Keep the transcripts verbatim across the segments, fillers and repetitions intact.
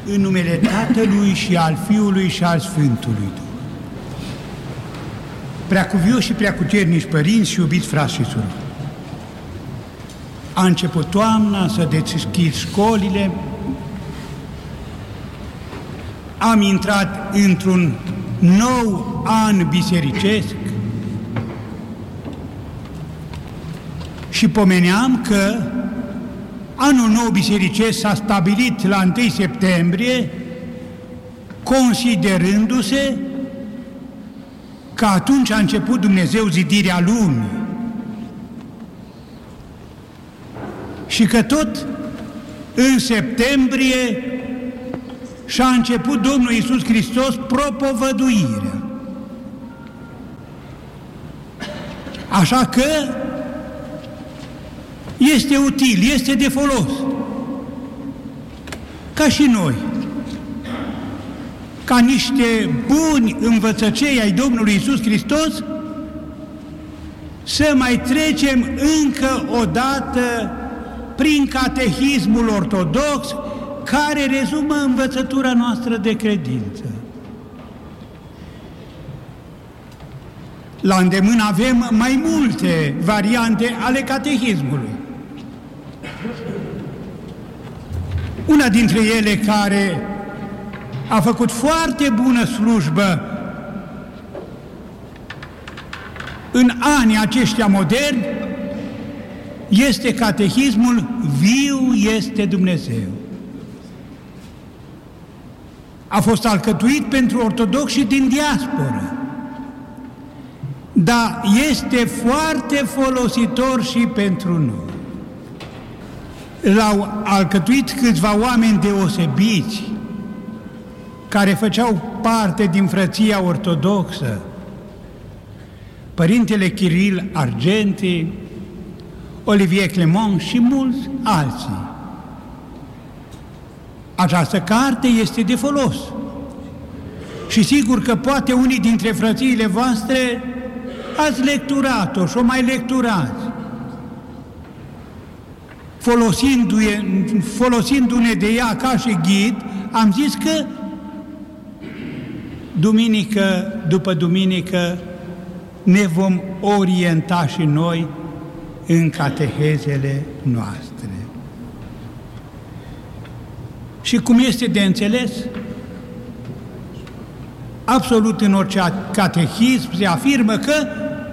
În numele Tatălui și al Fiului și al Sfântului Duh. Preacuvioși și preacucernici părinți și iubiți frați și surori, a început toamna, să deschid școlile, am intrat într-un nou an bisericesc și pomeneam că anul nou bisericesc s-a stabilit la întâi septembrie, considerându-se că atunci a început Dumnezeu zidirea lumii și că tot în septembrie și-a început Domnul Iisus Hristos propovăduirea. Așa că este util, este de folos, ca și noi, ca niște buni învățăcei ai Domnului Iisus Hristos, să mai trecem încă o dată prin catehismul ortodox, care rezumă învățătura noastră de credință. La îndemână avem mai multe variante ale catehismului. Una dintre ele care a făcut foarte bună slujbă în anii aceștia moderni este catehismul Viu este Dumnezeu. A fost alcătuit pentru ortodoxi din diasporă, dar este foarte folositor și pentru noi. L-au alcătuit câțiva oameni deosebiți, care făceau parte din frăția ortodoxă, Părintele Chiril Argentii, Olivier Clement și mulți alții. Această carte este de folos și sigur că poate unii dintre frățiile voastre ați lecturat-o și o mai lecturați. Folosindu-ne, folosindu-ne de ea ca și ghid, am zis că duminică după duminică ne vom orienta și noi în catehezele noastre. Și cum este de înțeles, absolut în orice catehism se afirmă că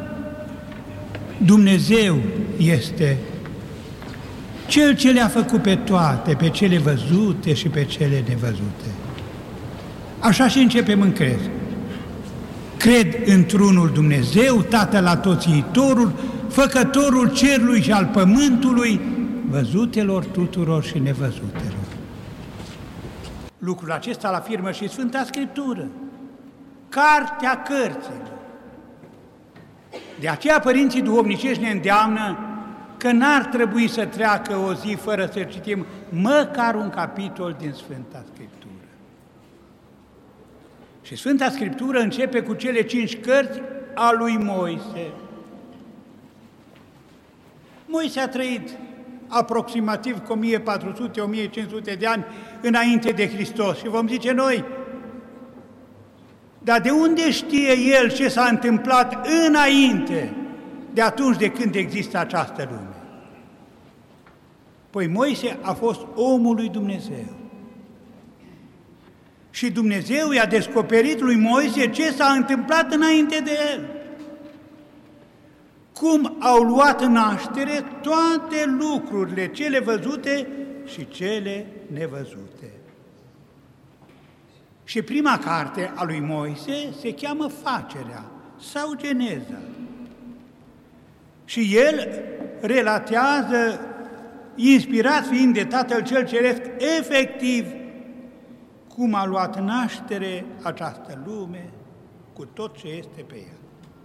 Dumnezeu este Cel ce le-a făcut pe toate, pe cele văzute și pe cele nevăzute. Așa și începem în cred. Cred într-unul Dumnezeu, Tatăl Atotțiitorul, Făcătorul cerului și al pământului, văzutelor tuturor și nevăzutelor. Lucrul acesta îl afirmă și Sfânta Scriptură, cartea cărților. De aceea părinții duhovnicești ne îndeamnă că n-ar trebui să treacă o zi fără să citim măcar un capitol din Sfânta Scriptură. Și Sfânta Scriptură începe cu cele cinci cărți a lui Moise. Moise a trăit aproximativ cu o mie patru sute - o mie cinci sute de ani înainte de Hristos și vom zice noi, dar de unde știe el ce s-a întâmplat înainte de atunci de când există această lume? Păi Moise a fost omul lui Dumnezeu. Și Dumnezeu i-a descoperit lui Moise ce s-a întâmplat înainte de el. Cum au luat naștere toate lucrurile, cele văzute și cele nevăzute. Și prima carte a lui Moise se cheamă Facerea sau Geneza. Și el relatează, inspirat fiind de Tatăl Cel Ceresc, efectiv, cum a luat naștere această lume cu tot ce este pe ea.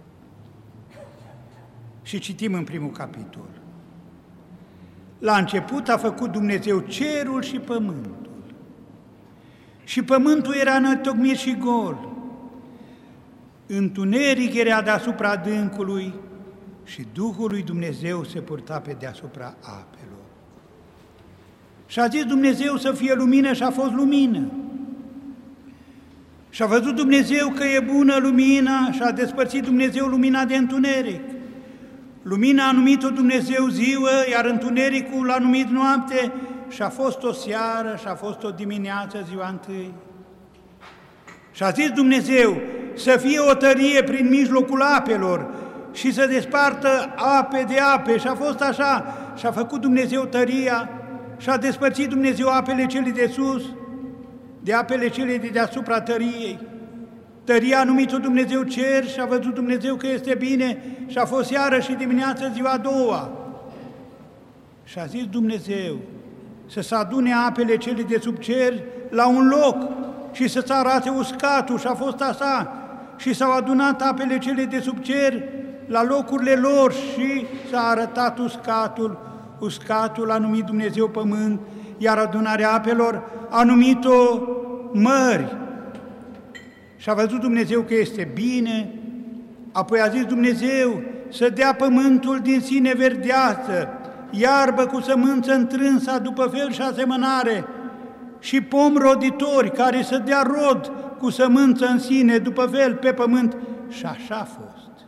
Și citim în primul capitol. La început a făcut Dumnezeu cerul și pământul. Și pământul era înătocmit și gol. Întuneric era deasupra adâncului și Duhul lui Dumnezeu se purta pe deasupra apelor. Și a zis Dumnezeu să fie lumină și a fost lumină. Și a văzut Dumnezeu că e bună lumina și a despărțit Dumnezeu lumina de întuneric. Lumina a numit-o Dumnezeu ziua, iar întunericul l-a numit noapte și a fost o seară și a fost o dimineață ziua întâi. Și a zis Dumnezeu să fie o tărie prin mijlocul apelor și să despartă ape de ape și a fost așa și a făcut Dumnezeu tăria și a despărțit Dumnezeu apele cele de sus de apele cele de deasupra tăriei. Tăria a numit-o Dumnezeu cer și a văzut Dumnezeu că este bine și a fost seară și dimineață ziua a doua. Și a zis Dumnezeu să se adune apele cele de sub cer la un loc și să se arate uscatul și a fost așa. Și s-au adunat apele cele de sub cer la locurile lor și s-a arătat uscatul. Uscatul a numit Dumnezeu pământ, iar adunarea apelor a numit-o mări. Și a văzut Dumnezeu că este bine, apoi a zis Dumnezeu să dea pământul din sine verdeață, iarbă cu sămânță întrânsa după fel și asemănare, și pom roditori care să dea rod cu sămânță în sine după fel pe pământ. Și așa a fost.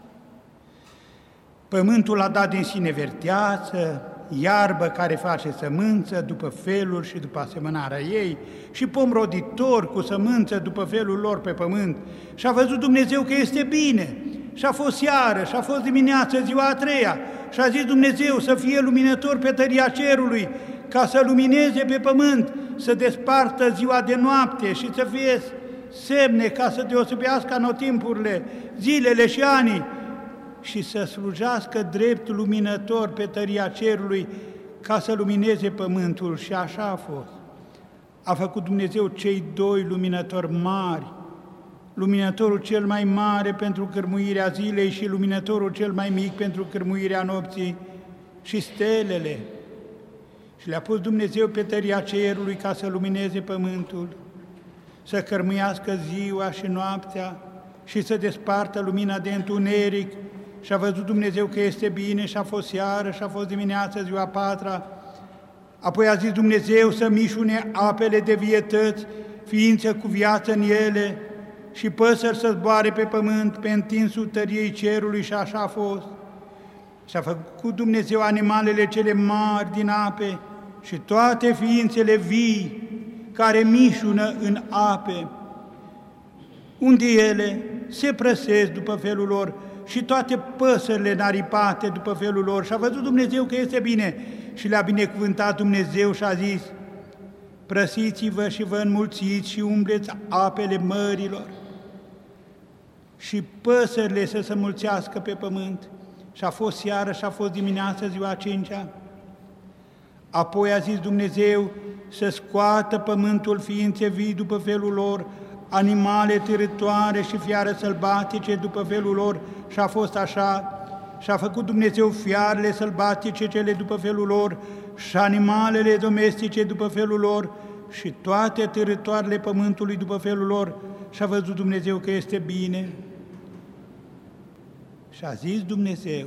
Pământul a dat din sine verdeață, iarbă care face sămânță după felul și după asemănarea ei și pom roditor cu sămânță după felul lor pe pământ. Și a văzut Dumnezeu că este bine și a fost seară și a fost dimineață ziua a treia și a zis Dumnezeu să fie luminător pe tăria cerului ca să lumineze pe pământ, să despartă ziua de noapte și să fie semne ca să deosebească anotimpurile, zilele și anii, și să slujească drept luminător pe tăria cerului ca să lumineze pământul. Și așa a fost. A făcut Dumnezeu cei doi luminători mari, luminătorul cel mai mare pentru cârmuirea zilei și luminătorul cel mai mic pentru cârmuirea nopții, și stelele. Și le-a pus Dumnezeu pe tăria cerului ca să lumineze pământul, să cărmuiască ziua și noaptea și să despartă lumina de întuneric. Și a văzut Dumnezeu că este bine și a fost seară și a fost dimineață ziua a patra. Apoi a zis Dumnezeu să mișune apele de vietăți, ființe cu viață în ele, și păsări să zboare pe pământ pe întinsul tăriei cerului, și așa a fost. Și a făcut Dumnezeu animalele cele mari din ape și toate ființele vii care mișună în ape, unde ele se prăsesc după felul lor, și toate păsările naripate după felul lor. Și a văzut Dumnezeu că este bine și le-a binecuvântat Dumnezeu și a zis: prăsiți-vă și vă înmulțiți și umbleți apele mărilor și păsările să se mulțească pe pământ. Și a fost seară și a fost dimineață ziua a cincea. Apoi a zis Dumnezeu să scoată pământul ființe vii după felul lor, animale târătoare și fiare sălbatice după felul lor, și a fost așa. Și a făcut Dumnezeu fiarele sălbatice cele după felul lor și animalele domestice după felul lor și toate târătoarele pământului după felul lor, și a văzut Dumnezeu că este bine. Și a zis Dumnezeu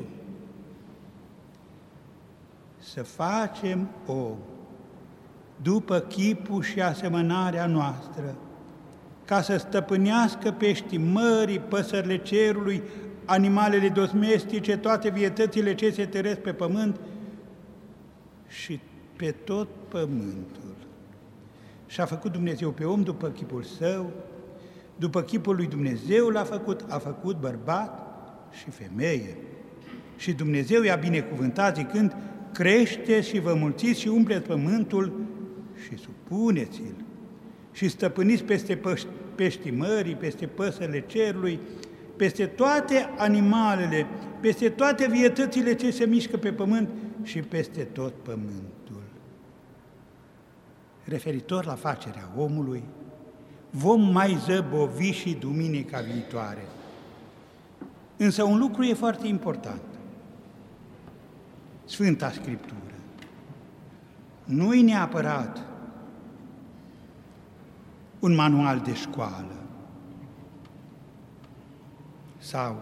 să facem om după chipul și asemănarea noastră, ca să stăpânească peștii mării, păsările cerului, animalele domestice, toate vietățile ce se tăresc pe pământ și pe tot pământul. Și a făcut Dumnezeu pe om după chipul său, după chipul lui Dumnezeu l-a făcut, a făcut bărbat și femeie. Și Dumnezeu i-a binecuvântat zicând: creșteți și vă mulțiți și umpleți pământul și supuneți-l și stăpâniți peste peștii mării, peste păsările cerului, peste toate animalele, peste toate vietățile ce se mișcă pe pământ și peste tot pământul. Referitor la facerea omului, vom mai zăbovi și duminica viitoare. Însă un lucru e foarte important. Sfânta Scriptură nu-i neapărat un manual de școală sau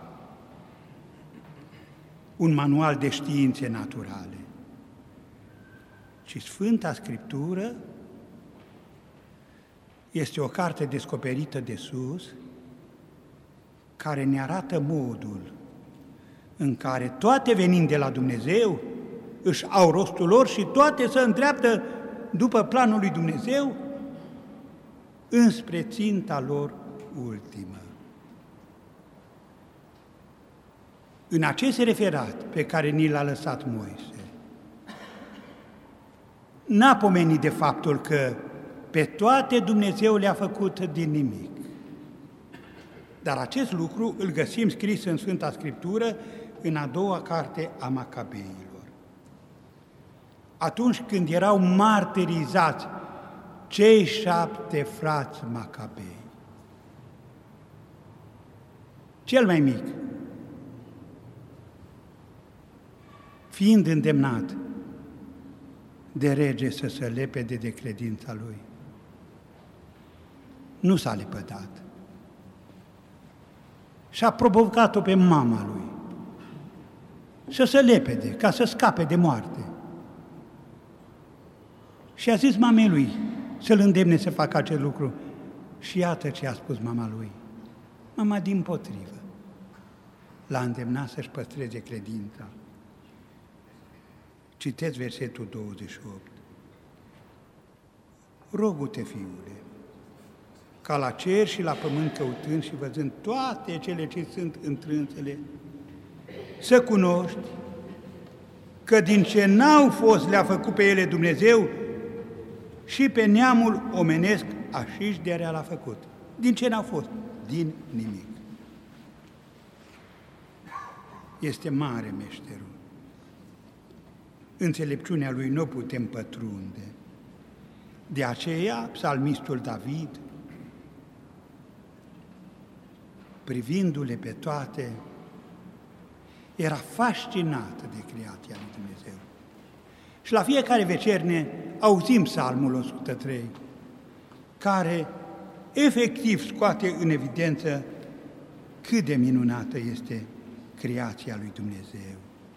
un manual de științe naturale, ci Sfânta Scriptură Este o carte descoperită de sus, care ne arată modul în care toate venind de la Dumnezeu își au rostul lor și toate se îndreaptă după planul lui Dumnezeu înspre ținta lor ultimă. În acest referat pe care ni l-a lăsat Moise, n-a pomenit de faptul că pe toate Dumnezeu le-a făcut din nimic. Dar acest lucru îl găsim scris în Sfânta Scriptură, în a doua carte a Macabeilor. Atunci când erau martirizați cei șapte frați Macabei, cel mai mic, fiind îndemnat de rege să se lepede de credința lui, nu s-a lepădat și a provocat-o pe mama lui să se lepede, ca să scape de moarte. Și a zis mamei lui să-l îndemne să facă acest lucru. Și iată ce a spus mama lui. Mama dimpotrivă l-a îndemnat să-și păstreze credința. Citeți versetul douăzeci și opt. Rogu-te, fiule, ca la cer și la pământ căutând și văzând toate cele ce sunt întrânsele, să cunoști că din ce n-au fost le-a făcut pe ele Dumnezeu și pe neamul omenesc așa de rea l-a făcut. Din ce n-au fost? Din nimic. Este mare meșterul. Înțelepciunea lui nu putem pătrunde. De aceea, psalmistul David, privindu-le pe toate, era fascinat de creația lui Dumnezeu. Și la fiecare vecerne auzim Psalmul o sută trei, care efectiv scoate în evidență cât de minunată este creația lui Dumnezeu.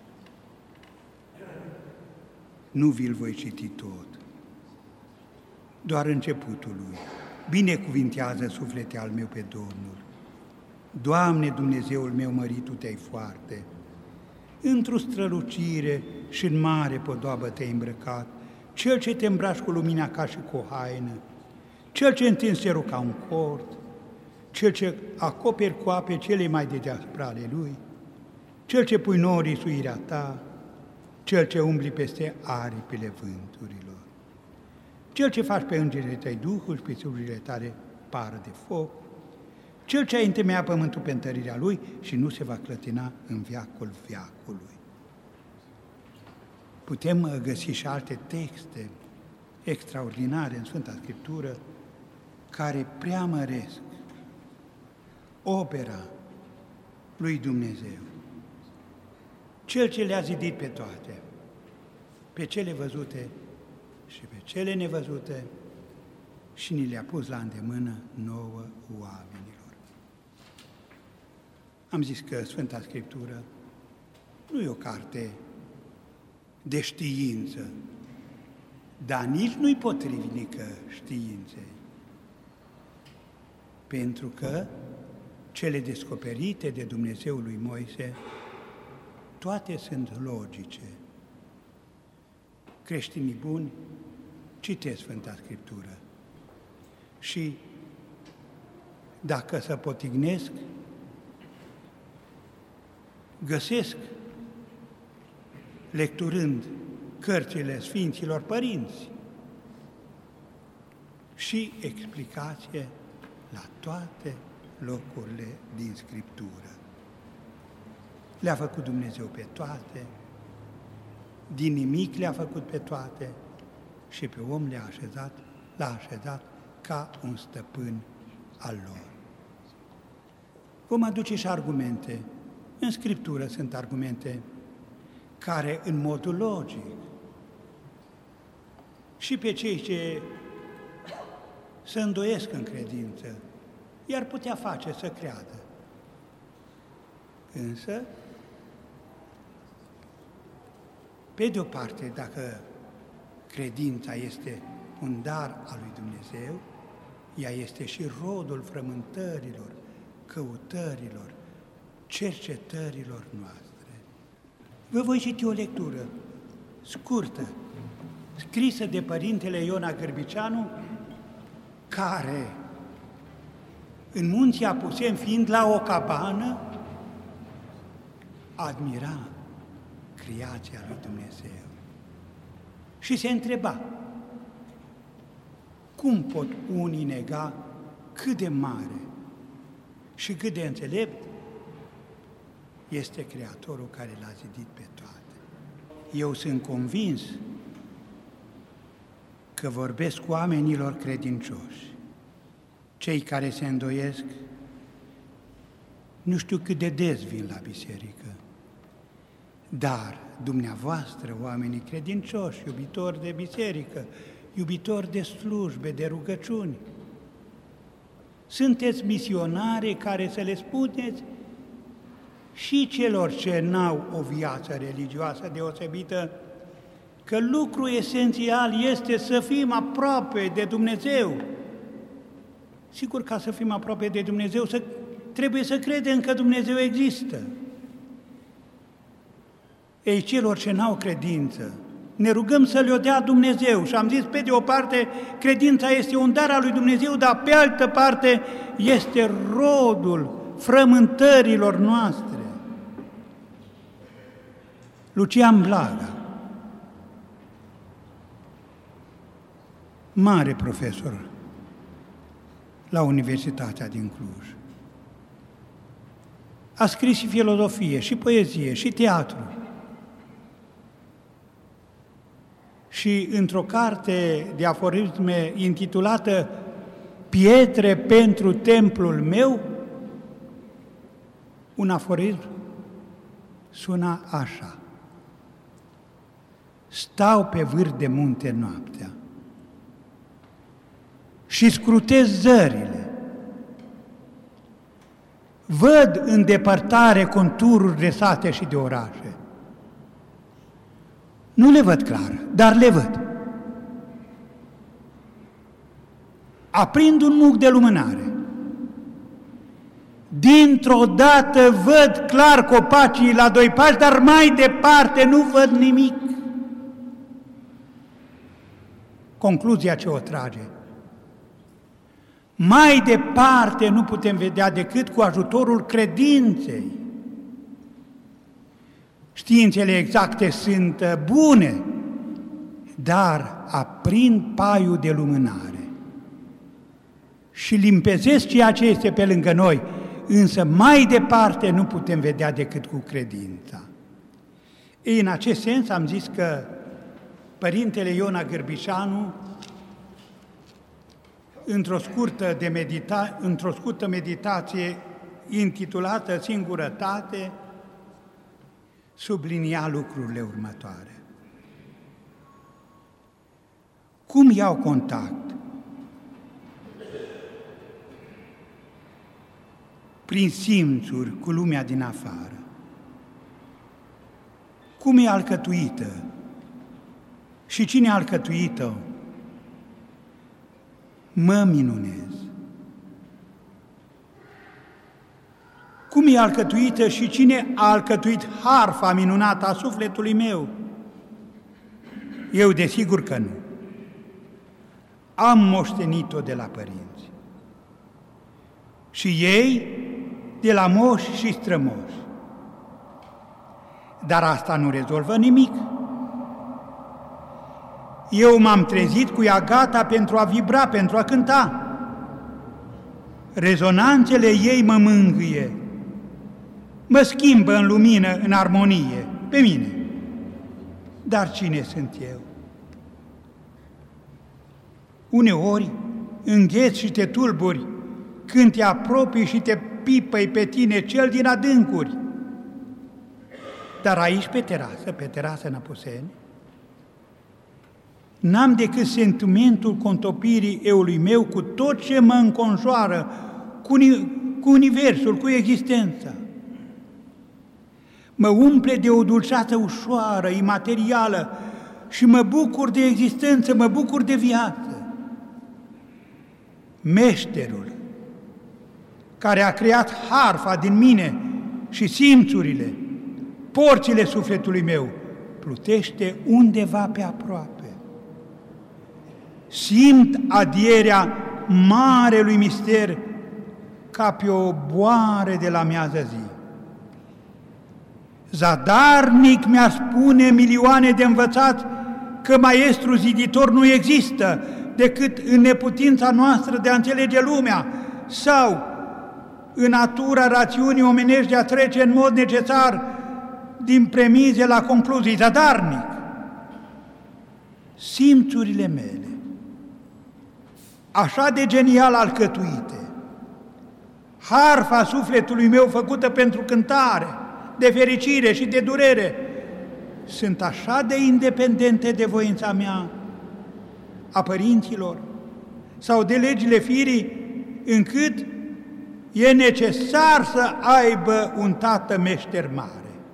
Nu vi-l voi citi tot, doar începutul lui. Binecuvintează, suflete al meu, pe Domnul. Doamne, Dumnezeul meu, măritu te-ai foarte, într-o strălucire și în mare podoabă te-ai îmbrăcat, Cel ce te îmbraci cu lumina ca și cu o haină, Cel ce întinzi cerul ca un cort, Cel ce acoperi cu ape cele mai de deasupra ale Lui, Cel ce pui norii suirea ta, Cel ce umbli peste aripile vânturilor, Cel ce faci pe îngerii tăi duhul și pe țurile tale pară de foc, Cel ce a întemeiat pământul pe întărirea Lui și nu se va clătina în veacul veacului. Putem găsi și alte texte extraordinare în Sfânta Scriptură care preamăresc opera lui Dumnezeu. Cel ce le-a zidit pe toate, pe cele văzute și pe cele nevăzute, și ni le-a pus la îndemână nouă oamenilor. Am zis că Sfânta Scriptură nu e o carte de știință, dar nici nu-i potrivnică științei, pentru că cele descoperite de Dumnezeu lui Moise, toate sunt logice. Creștinii buni citesc Sfânta Scriptură și dacă se potignesc, găsesc, lecturând cărțile Sfinților Părinți, și explicație la toate locurile din Scriptură. Le-a făcut Dumnezeu pe toate, din nimic le-a făcut pe toate și pe om le-a așezat, l-a așezat ca un stăpân al lor. Vom aduce și argumente. În Scriptură sunt argumente care, în modul logic, și pe cei ce se îndoiesc în credință, i-ar putea face să creadă. Însă, pe de o parte, dacă credința este un dar al lui Dumnezeu, ea este și rodul frământărilor, căutărilor, cercetărilor noastre. Vă voi citi o lectură scurtă, scrisă de părintele Iona Gârbiceanu, care, în munții Apuseni, fiind la o cabană, admira creația lui Dumnezeu și se întreba: cum pot unii nega cât de mare și cât de înțelept este Creatorul care l-a zidit pe toate? Eu sunt convins că vorbesc cu oamenilor credincioși. Cei care se îndoiesc, nu știu cât de des vin la biserică, dar dumneavoastră, oamenii credincioși, iubitori de biserică, iubitori de slujbe, de rugăciuni, sunteți misionari care să le spuneți și celor ce n-au o viață religioasă deosebită că lucru esențial este să fim aproape de Dumnezeu. Sigur, ca să fim aproape de Dumnezeu, să, trebuie să credem că Dumnezeu există. Ei, celor ce n-au credință, ne rugăm să le-o dea Dumnezeu. Și am zis, pe de o parte, credința este un dar al lui Dumnezeu, dar pe altă parte este rodul frământărilor noastre. Lucian Blaga, mare profesor la Universitatea din Cluj, a scris și filozofie, și poezie, și teatru. Și într-o carte de aforisme intitulată Pietre pentru templul meu, un aforism suna așa: stau pe vârf de munte noaptea și scrutez zările, văd în depărtare contururi de sate și de orașe. Nu le văd clar, dar le văd. Aprind un muc de lumânare. Dintr-o dată văd clar copacii la doi pași, dar mai departe nu văd nimic. Concluzia ce o trage: mai departe nu putem vedea decât cu ajutorul credinței. Științele exacte sunt bune, dar aprind paiul de lumânare și limpezesc ceea ce este pe lângă noi, însă mai departe nu putem vedea decât cu credința. Ei, în acest sens am zis că părintele Iona Gârbiceanu, într-o scurtă, de medita- într-o scurtă meditație intitulată Singurătate, sublinia lucrurile următoare. Cum iau contact? Prin simțuri cu lumea din afară. Cum e alcătuită? Și cine a alcătuit-o? Mă minunez. Cum e alcătuită și cine a alcătuit harfa minunată a sufletului meu? Eu desigur că nu. Am moștenit-o de la părinți. Și ei de la moși și strămoși. Dar asta nu rezolvă nimic. Eu m-am trezit cu ea gata pentru a vibra, pentru a cânta. Rezonanțele ei mă mângâie, mă schimbă în lumină, în armonie, pe mine. Dar cine sunt eu? Uneori îngheți și te tulburi când te apropii și te pipăi pe tine cel din adâncuri. Dar aici, pe terasă, pe terasă în Apuseni, n-am decât sentimentul contopirii eului meu cu tot ce mă înconjoară, cu, cu universul, cu existența. Mă umple de o dulceață ușoară, imaterială și mă bucur de existență, mă bucur de viață. Meșterul care a creat harfa din mine și simțurile, porțile sufletului meu, plutește undeva pe aproape. Simt adierea marelui mister ca pe o boare de la miază zi. Zadarnic mi-a spune milioane de învățați că maestru ziditor nu există decât în neputința noastră de a înțelege lumea sau în natura rațiunii omenești de a trece în mod necesar din premize la concluzii. Zadarnic, simțurile mele, așa de genial alcătuite, harfa sufletului meu făcută pentru cântare, de fericire și de durere, sunt așa de independente de voința mea, a părinților sau de legile firii, încât e necesar să aibă un tată meșter mare.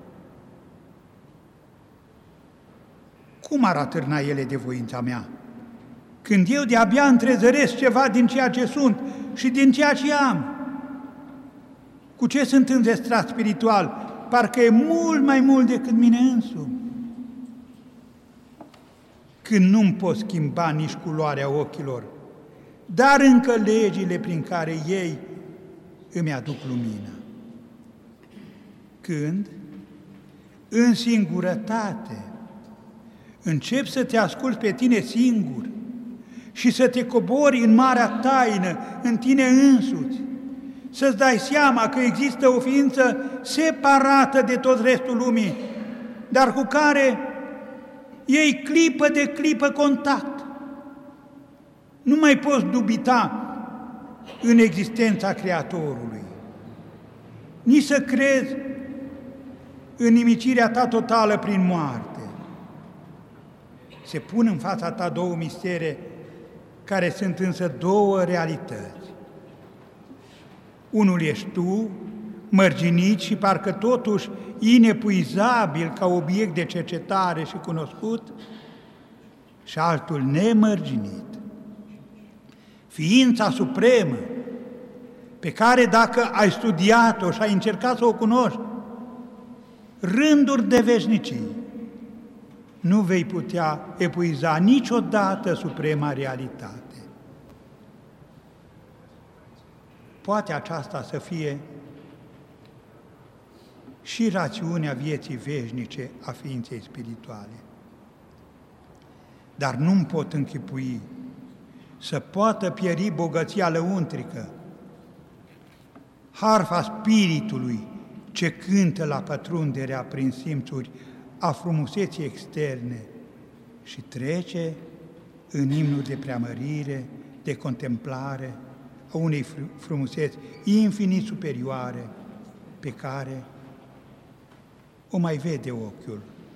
Cum ar atârna ele de voința mea, când eu de-abia întrezăresc ceva din ceea ce sunt și din ceea ce am? Cu ce sunt înzestrat spiritual? Parcă e mult mai mult decât mine însumi. Când nu-mi pot schimba nici culoarea ochilor, dar încă legile prin care ei îmi aduc lumina. Când, în singurătate, începi să te asculți pe tine singur și să te cobori în marea taină, în tine însuți, să-ți dai seama că există o ființă separată de tot restul lumii, dar cu care ei clipă de clipă contact. Nu mai poți dubita în existența Creatorului, nici să crezi în nimicirea ta totală prin moarte. Se pun în fața ta două mistere care sunt însă două realități. Unul ești tu, mărginit și parcă totuși inepuizabil ca obiect de cercetare și cunoscut, și altul nemărginit. Ființa supremă, pe care dacă ai studiat-o și ai încercat să o cunoști, rânduri de veșnicii, nu vei putea epuiza niciodată suprema realitate. Poate aceasta să fie și rațiunea vieții veșnice a ființei spirituale. Dar nu-mi pot închipui să poată pieri bogăția lăuntrică, harfa spiritului ce cântă la pătrunderea prin simțuri a frumuseții externe și trece în imnul de preamărire, de contemplare a unei frumuseți infinit superioare pe care o mai vede ochiul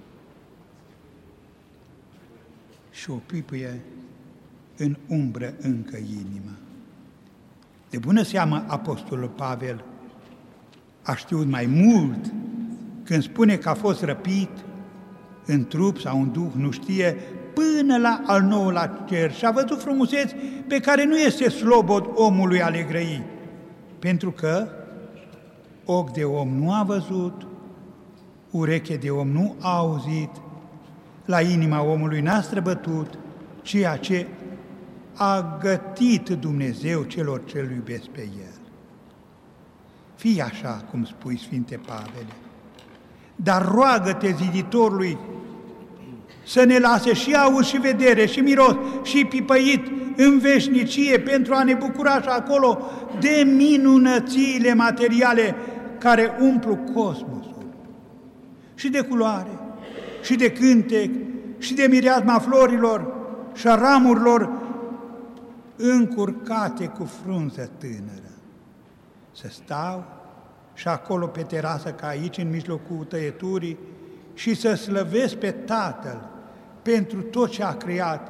și o pipăie în umbră încă inima. De bună seamă, Apostolul Pavel a știut mai mult când spune că a fost răpit în trup sau în duh, nu știe, până la al nouălea cer și a văzut frumuseți pe care nu este slobod omului a le grăi, pentru că ochi de om nu a văzut, ureche de om nu a auzit, la inima omului n-a străbătut ceea ce a gătit Dumnezeu celor ce îl iubesc pe El. Fii așa, cum spui, Sfinte Pavele, dar roagă-te ziditorului să ne lase și auz și vedere și miros și pipăit în veșnicie pentru a ne bucura și acolo de minunățiile materiale care umplu cosmosul și de culoare și de cântec și de mireasma florilor și a ramurilor încurcate cu frunză tânără. Să stau și acolo pe terasă ca aici, în mijlocul tăieturii, și să slăvesc pe Tatăl pentru tot ce a creat,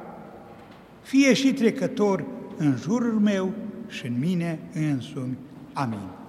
fie și trecător în jurul meu și în mine însumi. Amin.